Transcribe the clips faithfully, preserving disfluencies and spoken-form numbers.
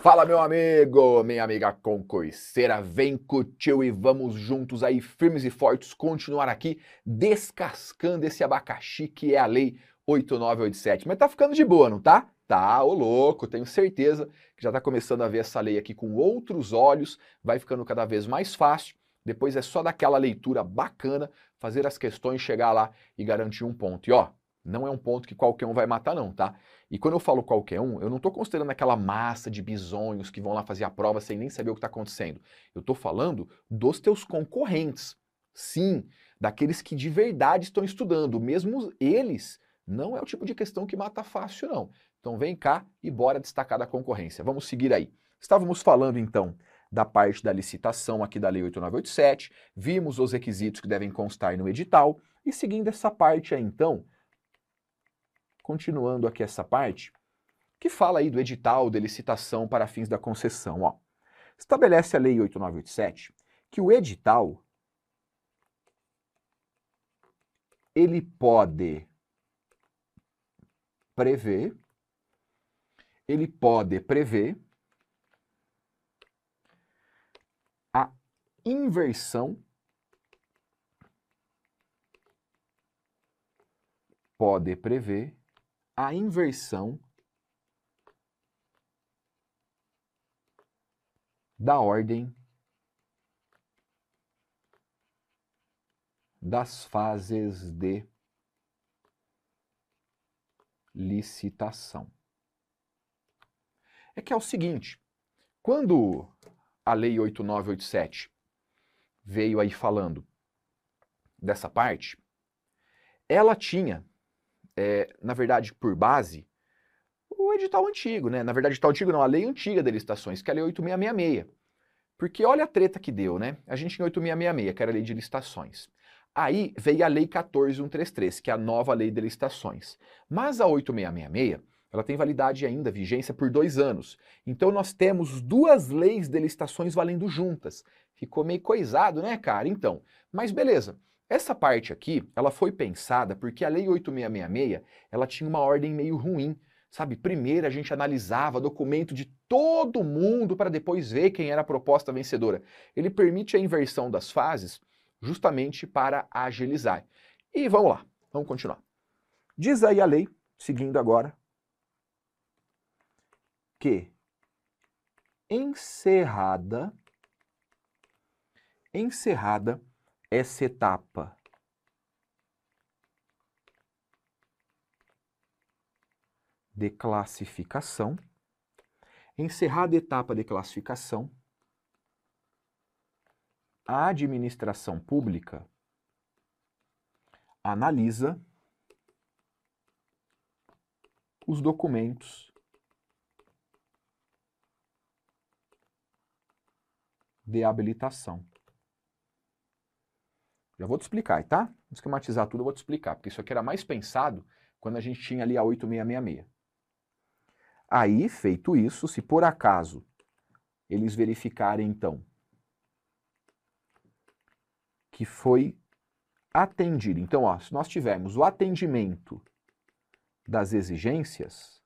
Fala, meu amigo, minha amiga concurseira, vem com o tio e vamos juntos aí, firmes e fortes, continuar aqui descascando esse abacaxi que é a Lei oito nove oito sete. Mas tá ficando de boa, não tá? Tá, ô louco, tenho certeza que já tá começando a ver essa lei aqui com outros olhos, vai ficando cada vez mais fácil. Depois é só daquela leitura bacana, fazer as questões, chegar lá e garantir um ponto. E ó, não é um ponto que qualquer um vai matar não, tá? E quando eu falo qualquer um, eu não estou considerando aquela massa de bisonhos que vão lá fazer a prova sem nem saber o que está acontecendo. Eu estou falando dos teus concorrentes. Sim, daqueles que de verdade estão estudando. Mesmo eles, não é o tipo de questão que mata fácil, não. Então vem cá e bora destacar da concorrência. Vamos seguir aí. Estávamos falando então da parte da licitação aqui da Lei oito nove oito sete, vimos os requisitos que devem constar no edital, e seguindo essa parte aí então, continuando aqui essa parte, que fala aí do edital de licitação para fins da concessão. Ó. Estabelece a Lei oito nove oito sete que o edital ele pode prever, ele pode prever a inversão, pode prever a inversão da ordem das fases de licitação. É que é o seguinte, quando a Lei oito nove oito sete veio aí falando dessa parte, ela tinha, é, na verdade, por base, o edital antigo, né? Na verdade, o edital antigo não, a lei antiga de licitações, que é a Lei oito seis seis seis. Porque olha a treta que deu, né? A gente tinha oito seis seis seis, que era a lei de licitações. Aí veio a Lei quatorze mil cento e trinta e três, que é a nova lei de licitações. Mas a oito seis seis seis, ela tem validade ainda, vigência por dois anos. Então nós temos duas leis de licitações valendo juntas. Ficou meio coisado, né, cara? Então, mas beleza. Essa parte aqui, ela foi pensada porque a Lei oito seis seis seis, ela tinha uma ordem meio ruim. Sabe, primeiro a gente analisava documento de todo mundo para depois ver quem era a proposta vencedora. Ele permite a inversão das fases justamente para agilizar. E vamos lá, vamos continuar. Diz aí a lei, seguindo agora, que encerrada, encerrada essa etapa de classificação, encerrada a etapa de classificação, a administração pública analisa os documentos de habilitação. Já vou te explicar, tá? Vou esquematizar tudo, eu vou te explicar, porque isso aqui era mais pensado quando a gente tinha ali a oito seis seis seis. Aí, feito isso, se por acaso eles verificarem, então, que foi atendido. Então, ó, se nós tivermos o atendimento das exigências,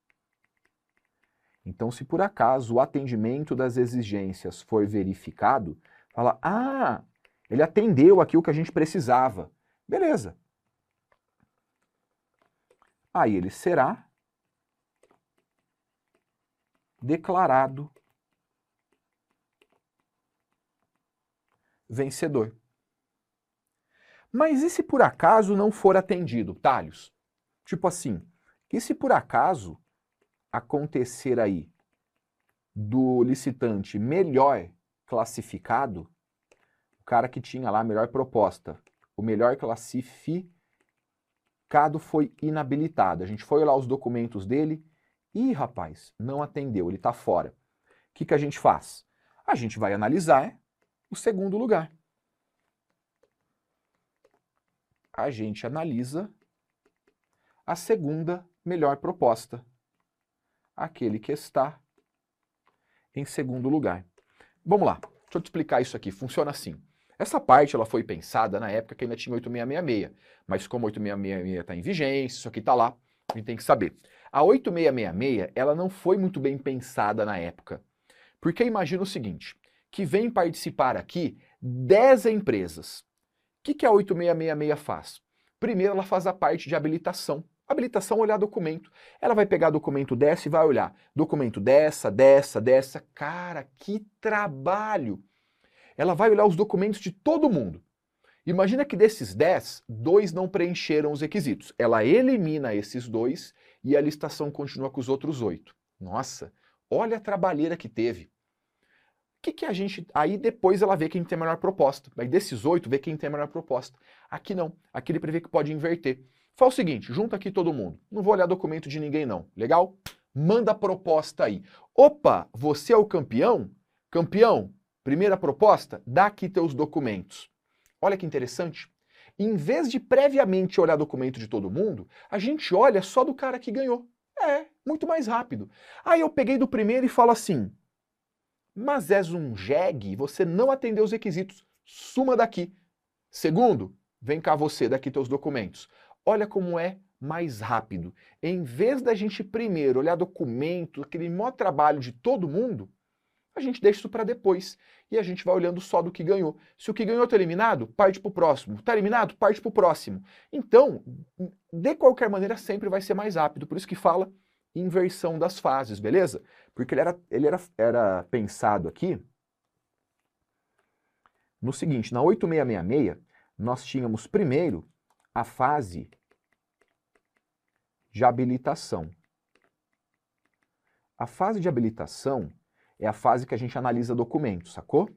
então, se por acaso o atendimento das exigências for verificado, fala, ah, ele atendeu aqui o que a gente precisava. Beleza. Aí ele será declarado vencedor. Mas e se por acaso não for atendido, Thales? Tipo assim, e se por acaso acontecer aí do licitante melhor classificado, o cara que tinha lá a melhor proposta, o melhor classificado foi inabilitado. A gente foi lá os documentos dele, ih, rapaz, não atendeu, ele está fora. O que, que a gente faz? A gente vai analisar o segundo lugar. A gente analisa a segunda melhor proposta. Aquele que está em segundo lugar. Vamos lá, deixa eu te explicar isso aqui. Funciona assim. Essa parte ela foi pensada na época que ainda tinha oito seis seis seis, mas como oito seis seis seis está em vigência, isso aqui está lá, A gente tem que saber. A oito seis seis seis, ela não foi muito bem pensada na época. Porque imagina o seguinte, que vem participar aqui dez empresas. O que, que a oito seis seis seis faz? Primeiro, ela faz a parte de habilitação. Habilitação, olhar documento. Ela vai pegar documento dessa e vai olhar. Documento dessa, dessa, dessa. Cara, que trabalho! Ela vai olhar os documentos de todo mundo. Imagina que desses dez, dois não preencheram os requisitos. Ela elimina esses dois e a listação continua com os outros oito. Nossa, olha a trabalheira que teve. O que, que a gente... Aí depois ela vê quem tem a melhor proposta. Aí desses oito, vê quem tem a melhor proposta. Aqui não. Aqui ele prevê que pode inverter. Fala o seguinte, junta aqui todo mundo. Não vou olhar documento de ninguém não. Legal? Manda a proposta aí. Opa, você é o campeão? Campeão, primeira proposta, dá aqui teus documentos. Olha que interessante. Em vez de previamente olhar documento de todo mundo, a gente olha só do cara que ganhou. É, muito mais rápido. Aí eu peguei do primeiro e falo assim, mas és um jegue, você não atendeu os requisitos, suma daqui. Segundo, vem cá você, daqui teus documentos. Olha como é mais rápido. Em vez da gente primeiro olhar documento, aquele maior trabalho de todo mundo, a gente deixa isso para depois. E a gente vai olhando só do que ganhou. Se o que ganhou está eliminado, parte para o próximo. Está eliminado, parte para o próximo. Então, de qualquer maneira, sempre vai ser mais rápido. Por isso que fala inversão das fases, beleza? Porque ele era, ele era, era pensado aqui no seguinte, na oito seis seis seis, nós tínhamos primeiro a fase de habilitação. A fase de habilitação é a fase que a gente analisa documentos, sacou?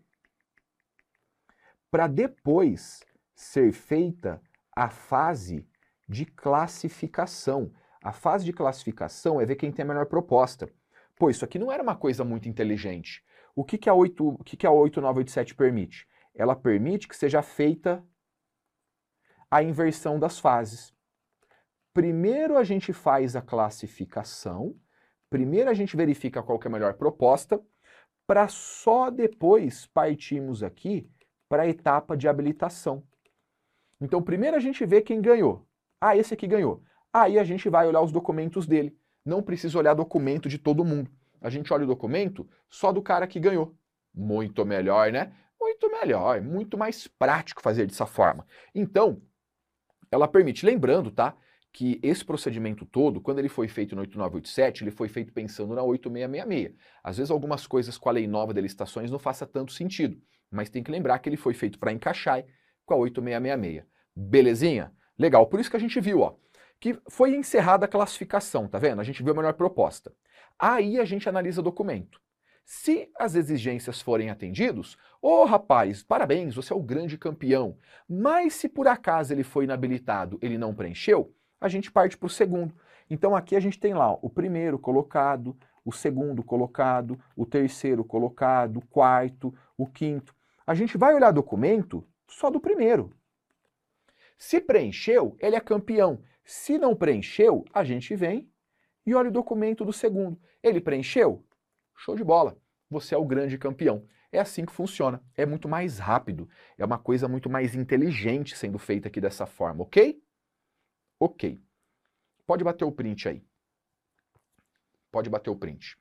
Para depois ser feita a fase de classificação. A fase de classificação é ver quem tem a melhor proposta. Pô, isso aqui não era uma coisa muito inteligente. O que, que a oito, o que, que a oito nove oito sete permite? Ela permite que seja feita a inversão das fases. Primeiro a gente faz a classificação, primeiro a gente verifica qual que é a melhor proposta, para só depois partirmos aqui para a etapa de habilitação. Então primeiro a gente vê quem ganhou. Ah, esse aqui ganhou. Aí a gente vai olhar os documentos dele. Não precisa olhar documento de todo mundo. A gente olha o documento só do cara que ganhou. Muito melhor, né? Muito melhor, muito mais prático fazer dessa forma. Então, ela permite, lembrando, tá, que esse procedimento todo, quando ele foi feito no oito nove oito sete, ele foi feito pensando na oito seis seis seis. Às vezes algumas coisas com a lei nova de licitações não faça tanto sentido, mas tem que lembrar que ele foi feito para encaixar com a oito seis seis seis. Belezinha? Legal, por isso que a gente viu, ó, que foi encerrada a classificação, tá vendo? A gente viu a melhor proposta. Aí a gente analisa o documento. Se as exigências forem atendidas, ô rapaz, parabéns, você é o grande campeão. Mas se por acaso ele foi inabilitado, ele não preencheu, a gente parte para o segundo. Então aqui a gente tem lá ó, o primeiro colocado, o segundo colocado, o terceiro colocado, o quarto, o quinto. A gente vai olhar documento só do primeiro. Se preencheu, ele é campeão. Se não preencheu, a gente vem e olha o documento do segundo. Ele preencheu? Show de bola, você é o grande campeão. É assim que funciona, é muito mais rápido, é uma coisa muito mais inteligente sendo feita aqui dessa forma, ok? Ok. Pode bater o print aí. Pode bater o print.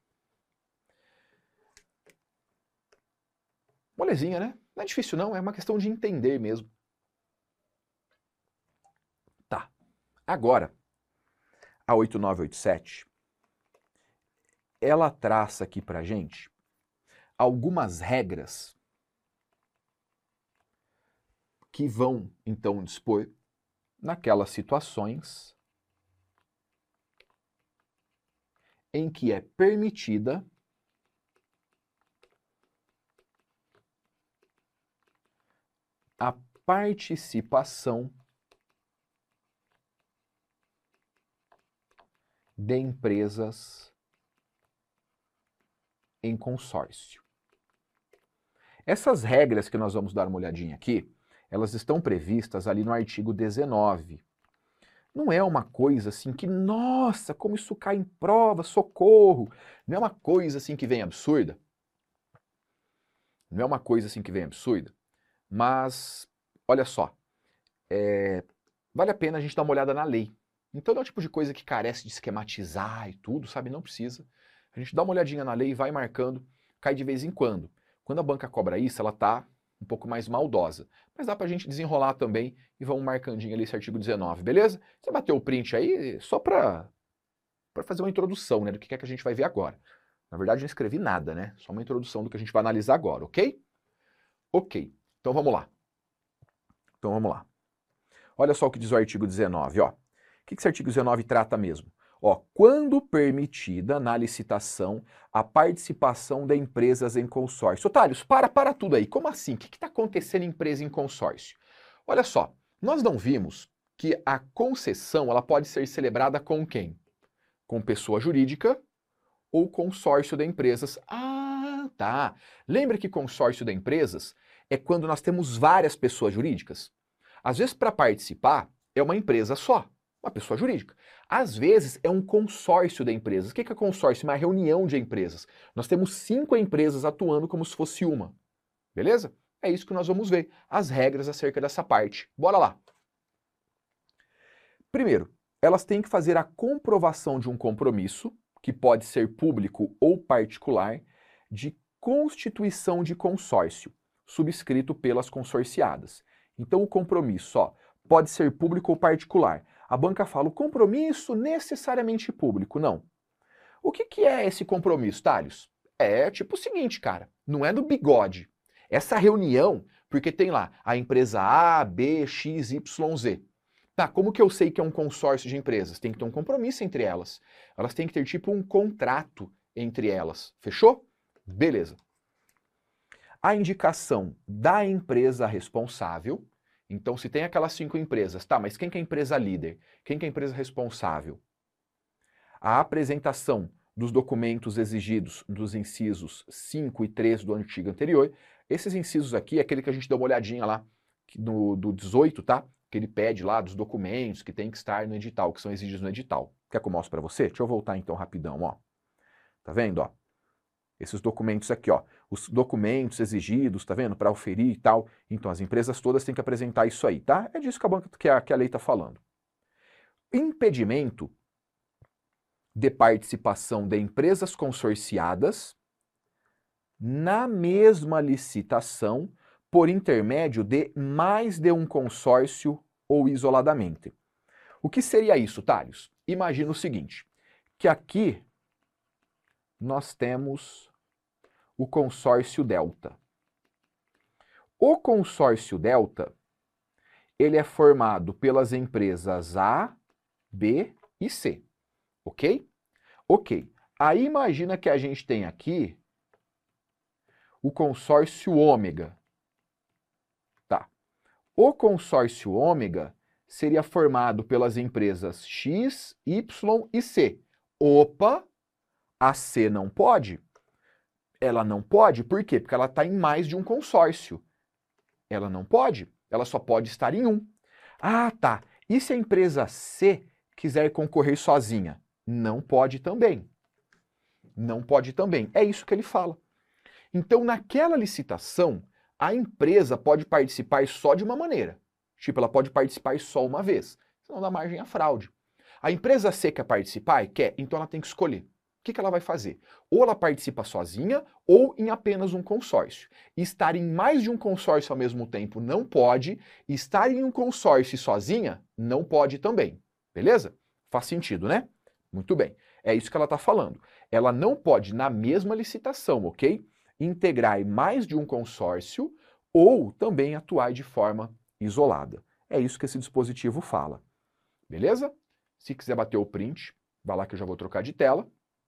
Molezinha, né? Não é difícil não, é uma questão de entender mesmo. Tá. Agora, a oito nove oito sete, ela traça aqui pra gente algumas regras que vão, então, dispor naquelas situações em que é permitida a participação de empresas em consórcio. Essas regras que nós vamos dar uma olhadinha aqui, elas estão previstas ali no artigo dezenove. Não é uma coisa assim que, nossa, como isso cai em prova, socorro. Não é uma coisa assim que vem absurda. Não é uma coisa assim que vem absurda. Mas, olha só, é, vale a pena a gente dar uma olhada na lei. Então não é o tipo de coisa que carece de esquematizar e tudo, sabe? Não precisa. A gente dá uma olhadinha na lei e vai marcando, cai de vez em quando. Quando a banca cobra isso, ela tá um pouco mais maldosa. Mas dá pra gente desenrolar também e vamos marcandinho ali esse artigo dezenove, beleza? Você bateu o print aí só pra, pra fazer uma introdução, né, do que é que a gente vai ver agora. Na verdade, não escrevi nada, né? Só uma introdução do que a gente vai analisar agora, ok? Ok. Então vamos lá. Então vamos lá. Olha só o que diz o artigo dezenove, ó. O que esse artigo dezenove trata mesmo? Ó, quando permitida na licitação a participação de empresas em consórcio. Otários, para, para tudo aí. Como assim? O que está acontecendo em empresa em consórcio? Olha só, nós não vimos que a concessão ela pode ser celebrada com quem? Com pessoa jurídica ou consórcio de empresas. Ah, tá. Lembra que consórcio de empresas é quando nós temos várias pessoas jurídicas? Às vezes, para participar, é uma empresa só, uma pessoa jurídica. Às vezes, é um consórcio de empresas. O que é consórcio? Uma reunião de empresas. Nós temos cinco empresas atuando como se fosse uma. Beleza? É isso que nós vamos ver, as regras acerca dessa parte. Bora lá. Primeiro, elas têm que fazer a comprovação de um compromisso, que pode ser público ou particular, de constituição de consórcio, subscrito pelas consorciadas. Então, o compromisso ó, pode ser público ou particular. A banca fala, o compromisso necessariamente público. Não. O que, que é esse compromisso, Thales? É tipo o seguinte, cara, não é no bigode. Essa reunião, porque tem lá a empresa A, B, X, Y, Z. Tá, como que eu sei que é um consórcio de empresas? Tem que ter um compromisso entre elas. Elas têm que ter tipo um contrato entre elas. Fechou? Beleza. A indicação da empresa responsável. Então, se tem aquelas cinco empresas, tá, mas quem que é a empresa líder? Quem que é a empresa responsável? A apresentação dos documentos exigidos dos incisos cinco e três do artigo anterior. Esses incisos aqui é aquele que a gente deu uma olhadinha lá no, do dezoito, tá? Que ele pede lá dos documentos que tem que estar no edital, que são exigidos no edital. Quer que eu mostre para você? Deixa eu voltar então rapidão, ó. Tá vendo, ó? Esses documentos aqui, ó, os documentos exigidos, tá vendo, para oferir e tal. Então, as empresas todas têm que apresentar isso aí, tá? É disso que a, banca, que a, que a lei está falando. Impedimento de participação de empresas consorciadas na mesma licitação por intermédio de mais de um consórcio ou isoladamente. O que seria isso, Thales? Imagina o seguinte, que aqui nós temos o consórcio Delta. O consórcio Delta, ele é formado pelas empresas A, B e C, ok? Ok. Aí imagina que a gente tem aqui o consórcio Ômega. Tá. O consórcio Ômega seria formado pelas empresas X, Y e C. Opa, a C não pode? Ela não pode, por quê? Porque ela está em mais de um consórcio. Ela não pode, ela só pode estar em um. Ah, tá. E se a empresa C quiser concorrer sozinha? Não pode também. Não pode também. É isso que ele fala. Então, naquela licitação, a empresa pode participar só de uma maneira. Tipo, ela pode participar só uma vez. Senão dá margem à fraude. A empresa C quer participar e quer, então ela tem que escolher. O que, que ela vai fazer? Ou ela participa sozinha ou em apenas um consórcio. Estar em mais de um consórcio ao mesmo tempo não pode. Estar em um consórcio sozinha não pode também. Beleza? Faz sentido, né? Muito bem. É isso que ela está falando. Ela não pode, na mesma licitação, ok? Integrar mais de um consórcio ou também atuar de forma isolada. É isso que esse dispositivo fala. Beleza? Se quiser bater o print, vai lá que eu já vou trocar de tela.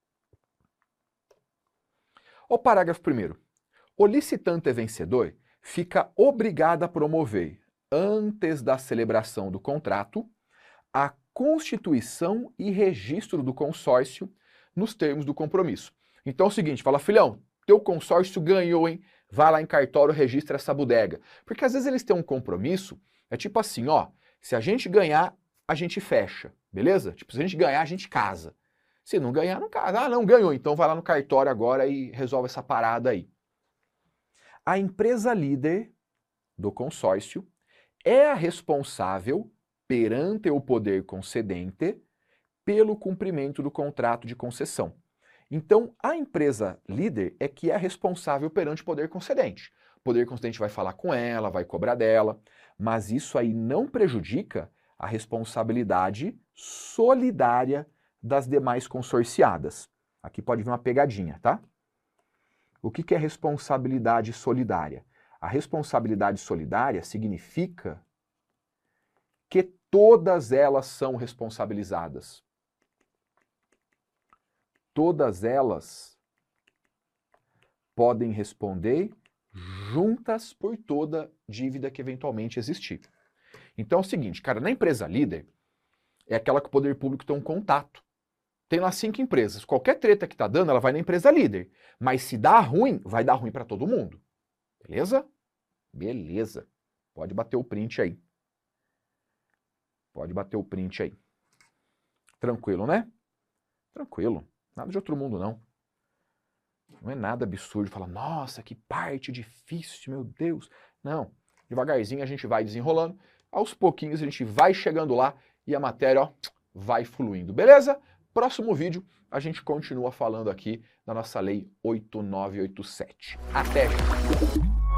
O parágrafo primeiro. O licitante vencedor fica obrigado a promover, antes da celebração do contrato, a constituição e registro do consórcio nos termos do compromisso. Então é o seguinte, fala, filhão, teu consórcio ganhou, hein? Vai lá em cartório, registra essa bodega. Porque às vezes eles têm um compromisso, é tipo assim, ó, se a gente ganhar, a gente fecha, beleza? Tipo, se a gente ganhar, a gente casa. Se não ganhar, não casa. Ah, não, ganhou, então vai lá no cartório agora e resolve essa parada aí. A empresa líder do consórcio é a responsável perante o poder concedente pelo cumprimento do contrato de concessão. Então, a empresa líder é que é responsável perante o poder concedente. O poder concedente vai falar com ela, vai cobrar dela, mas isso aí não prejudica a responsabilidade solidária das demais consorciadas. Aqui pode vir uma pegadinha, tá? O que que é responsabilidade solidária? A responsabilidade solidária significa que todas elas são responsabilizadas. Todas elas podem responder juntas por toda dívida que eventualmente existir. Então é o seguinte, cara, na empresa líder, é aquela que o poder público tem um contato. Tem lá cinco empresas. Qualquer treta que tá dando, ela vai na empresa líder. Mas se dá ruim, vai dar ruim para todo mundo. Beleza? Beleza. Pode bater o print aí. Pode bater o print aí. Tranquilo, né? Tranquilo. Nada de outro mundo, não. Não é nada absurdo. Falar, nossa, que parte difícil, meu Deus. Não. Devagarzinho a gente vai desenrolando. Aos pouquinhos a gente vai chegando lá e a matéria, ó, vai fluindo. Beleza? Próximo vídeo a gente continua falando aqui da nossa lei oito nove oito sete. Até já!